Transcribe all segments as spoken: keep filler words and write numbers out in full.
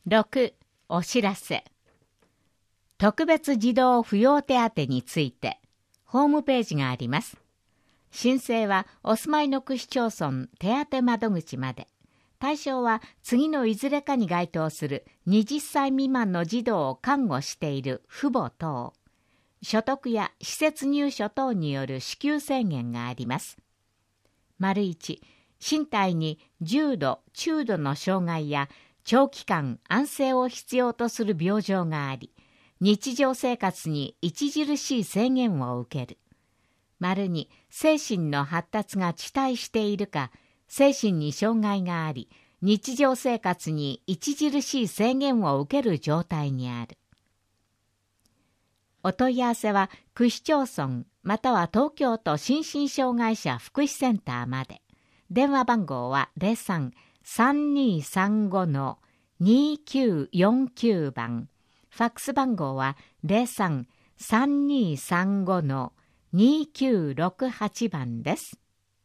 ろく. お知らせ。特別児童扶養手当についてホームページがあります。申請はお住まいの区市町村手当窓口まで。対象は次のいずれかに該当するはたち未満の児童を看護している父母等。所得や施設入所等による支給制限があります。いち. 身体に重度、中度の障害や長期間安静を必要とする病状があり、日常生活に著しい制限を受ける。に. 精神の発達が遅滞しているか、精神に障害があり、日常生活に著しい制限を受ける状態にある。お問い合わせは区市町村または東京都心身障害者福祉センターまで。電話番号は ゼロさん さんにーさんご にーきゅうよんきゅう 番。ファックス番号は ゼロさん さんにーさんご にーきゅうろくはち 番です。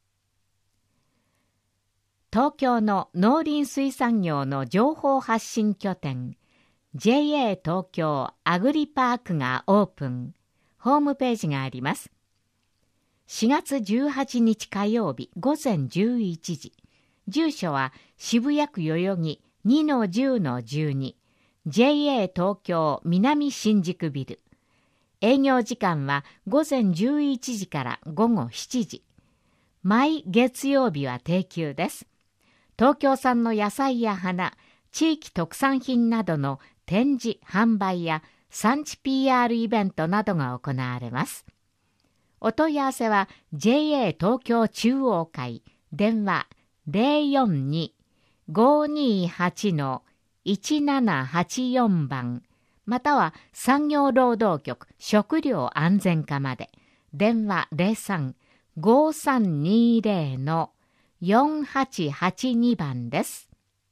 東京の農林水産業の情報発信拠点 ジェイエー 東京アグリパークがオープン。ホームページがあります。しがつじゅうはちにち火曜日午前じゅういちじ。住所は渋谷区代々木 にのじゅうのじゅうに ジェイエー 東京南新宿ビル。営業時間は午前じゅういちじから午後しちじ。毎月曜日は定休です。東京産の野菜や花、地域特産品などの展示、販売や産地 ピーアール イベントなどが行われます。お問い合わせは ジェイエー 東京中央会電話 ゼロよんに ごーにーはち いちななはちよん 番または産業労働局食料安全課まで電話 ゼロさん ごーさんにーぜろ よんはちはちに 番です。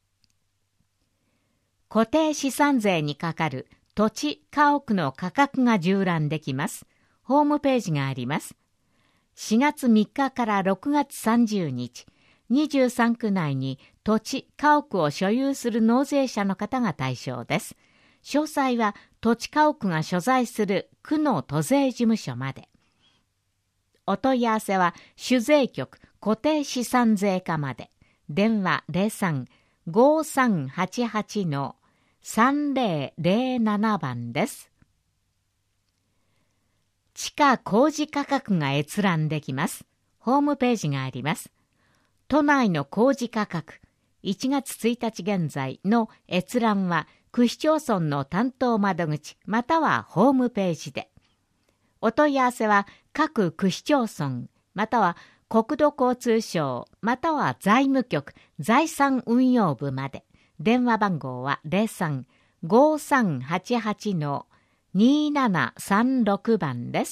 固定資産税にかかる土地・家屋の価格が縦覧できます。ホームページがあります。しがつみっかからろくがつさんじゅうにち、にじゅうさんく内に土地・家屋を所有する納税者の方が対象です。詳細は土地・家屋が所在する区の都税事務所まで。お問い合わせは主税局固定資産税課まで。電話 ゼロさん ごーさんはちはち さんぜろぜろなな 番です。地価公示価格が閲覧できます。ホームページがあります。都内の公示価格、いちがつついたち現在の閲覧は区市町村の担当窓口またはホームページで。お問い合わせは各区市町村または国土交通省または財務局財産運用部まで。電話番号は ゼロさん ごーさんはちはち にーななさんろく 番です。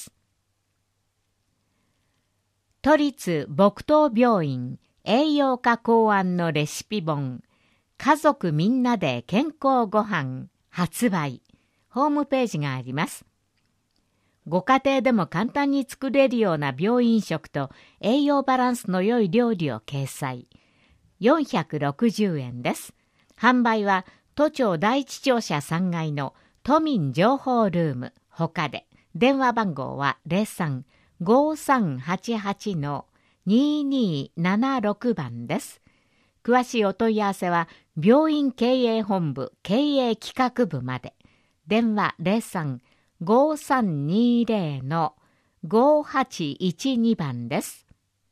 都立木東病院栄養価考案のレシピ本家族みんなで健康ごはん発売。ホームページがあります。ご家庭でも簡単に作れるような病院食と栄養バランスの良い料理を掲載。よんひゃくろくじゅうえんです。販売は都庁第一庁舎さんがいの都民情報ルームほかで。電話番号は ゼロさん ごーさんはちはち にーにーななろく 番です。詳しいお問い合わせは病院経営本部経営企画部まで。電話 ゼロさん ごーさんにーぜろ ごーはちいちに 番です。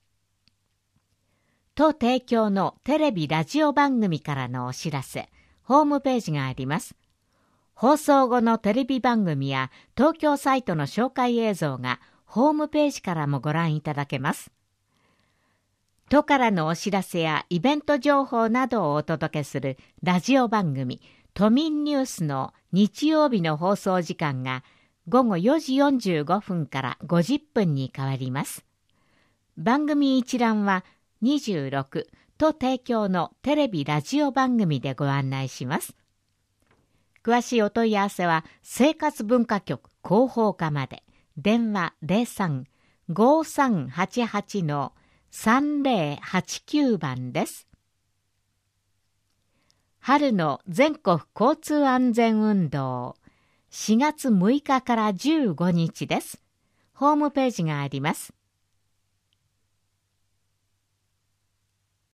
都提供のテレビラジオ番組からのお知らせ、ホームページがあります。放送後のテレビ番組や東京サイトの紹介映像がホームページからもご覧いただけます。都からのお知らせやイベント情報などをお届けするラジオ番組都民ニュースの日曜日の放送時間がごごよじよんじゅうごふんからごじゅっぷんに変わります。番組一覧はにじゅうろく都提供のテレビラジオ番組でご案内します。詳しいお問い合わせは生活文化局広報課まで。電話 ゼロさん ごーさんはちはち さんぜろはちきゅう 番です。 春の全国交通安全運動、しがつむいかからじゅうごにちです。ホームページがあります。